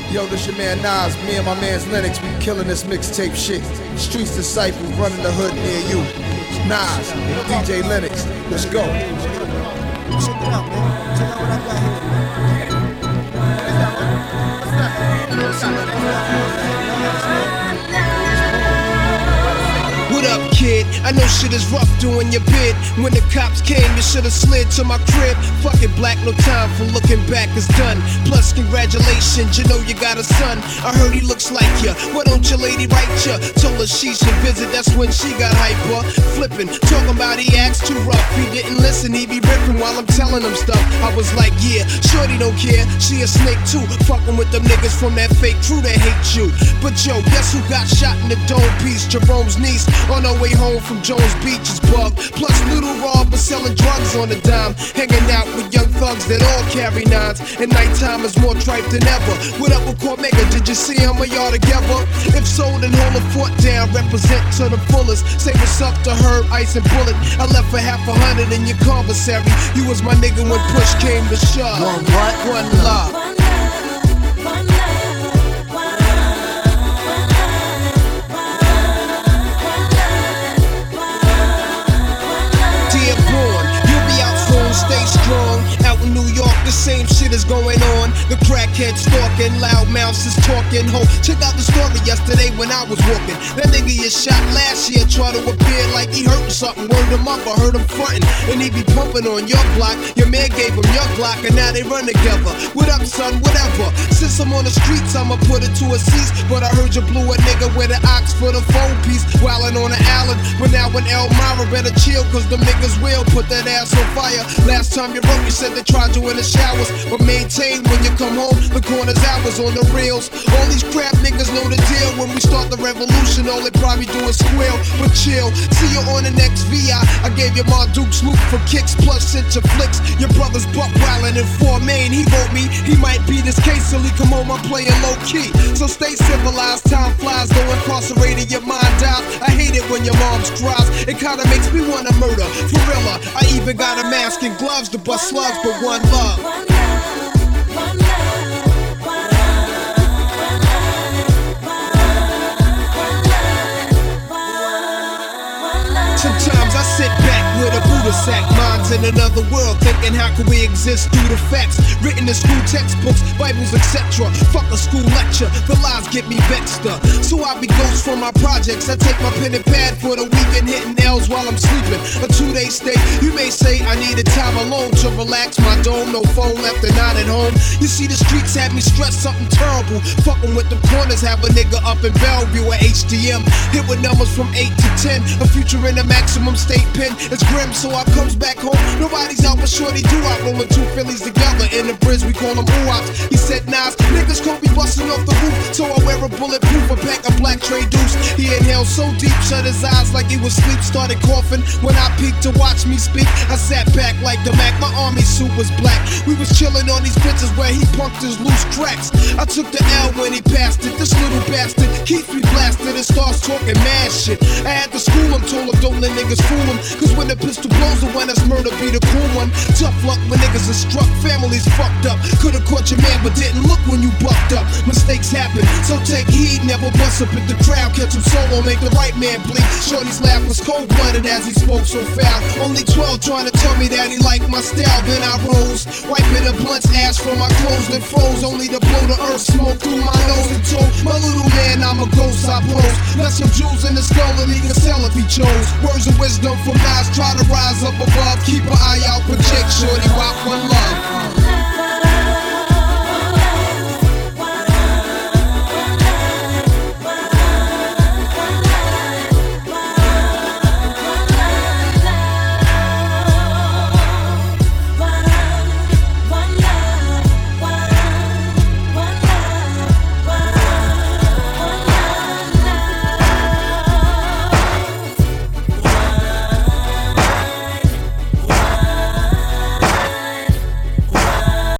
Yo, this your man Nas, me and my man's Lennox, we killing this mixtape shit. Streets Disciple, running the hood near you. Nas, DJ Lennox, let's go. Check it out, man. Check out what I got here. What up, kid? I know shit is rough doing your bid. When the cops came, you should've slid to my crib. Fuck it, black, no time for looking back, it's done. Plus, congratulations, you know you got a son. I heard he looks like ya. Why don't your lady write ya? Told her she should visit, that's when she got hyper. Flippin', talking about he acts too rough. He didn't listen, he be rippin' while I'm telling him stuff. I was like, yeah, shorty don't care, she a snake too. Fucking with them niggas from that fake crew that hate you. But yo, guess who got shot in the dome piece? Jerome's niece. On her way home from Jones Beach is bugged. Plus Little Rob was selling drugs on the dime. Hanging out with young thugs that all carry nines. And nighttime is more tripe than ever. What up with Cormega? Did you see him or y'all together? If so, then hold a fort down. Represent to the fullest. Say what's up to Herb, Ice and Bullet. I left for $100 in your commissary. You was my nigga when push came to shove. One what? One love. Stay strong, out in New York, the same shit is going on. The crackhead stalking, loud mouths is talking. Ho, check out the story yesterday when I was walking. That nigga you shot last year tried to appear like he hurtin' something. Word him up, I heard him frontin', and he be pumping on your block. Your man gave him your Glock, and now they run together. What up, son? Whatever. Since I'm on the streets, I'ma put it to a cease. But I heard you blew a nigga with an ox for the phone piece, wildin' on the island. But now in Elmira, better chill, cause them niggas will put that ass on fire. Last time you wrote, you said they tried you in the showers, but maintain when you come home, the corner's hours on the reels. All these crap niggas know the deal. When we start the revolution, all they probably do is squeal. But chill, see you on the next VI. I gave you my Duke's loot for kicks, plus sent your flicks. Your brother's buck wildin' in 4 Main. He wrote me, he might be this case till he come home, I'm playing low key. So stay civilized, time flies, though incarcerated, your mind dies. I hate it when your mom's cries, it kinda makes me wanna murder. For real, I even got a mask and gloves to bust slugs, but one love. Sometimes I sit back with a Buddha sack, minds in another world, thinking how can we exist through the facts written in school textbooks, Bibles, etc. Fuck a school lecture, the lies get me vexed up. So I be ghost from my projects. I take my pen and pad for the weekend, hitting L's while I'm sleeping. A 2-day stay, you may say I needed time alone to relax my dome. No phone left and not at home. You see the streets have me stressed, something terrible. Fucking with the corners, have a nigga up in Bellevue at HDM. Hit with numbers from 8 to 10. A future in the maximum state pen. It's grim, so I comes back home. Nobody's out but shorty do. I rolling 2 Phillies together in the bridge, we call them oops. He said, Nas, niggas can't be busting off the roof. So I wear a bulletproof, a pack of black Trey Deuce. He inhaled so deep, shut his eyes like he was asleep. Started coughing when I peeked to watch me speak. I sat back like the Mac, my army suit was black. We was chilling on these bitches where he punked his loose cracks. I took the L when he passed it. This little bastard keeps me blasted and starts talking mad shit. I had to school him, told him don't let niggas fool him. Cause when the pistol blows, the one that's murder be the cool one. Tough luck when niggas are struck, families fucked up. Could've caught your man but didn't look when you bucked up. Mistakes happen, so take heed, never bust up at the crowd. Catch him solo, make the right man bleed. Shorty's laugh was cold-blooded as he spoke so foul. Only 12 trying to tell me that he liked my style. Then I rose, wiping the blunt's ash from my clothes that froze. Only to blow the earth smoke through my nose and told my little man I'm a ghost, I pose. Left some jewels in the skull and he can sell if he chose. Words of wisdom from Nas, try to rise up above. Keep an eye out for Jake, shorty, rock one love.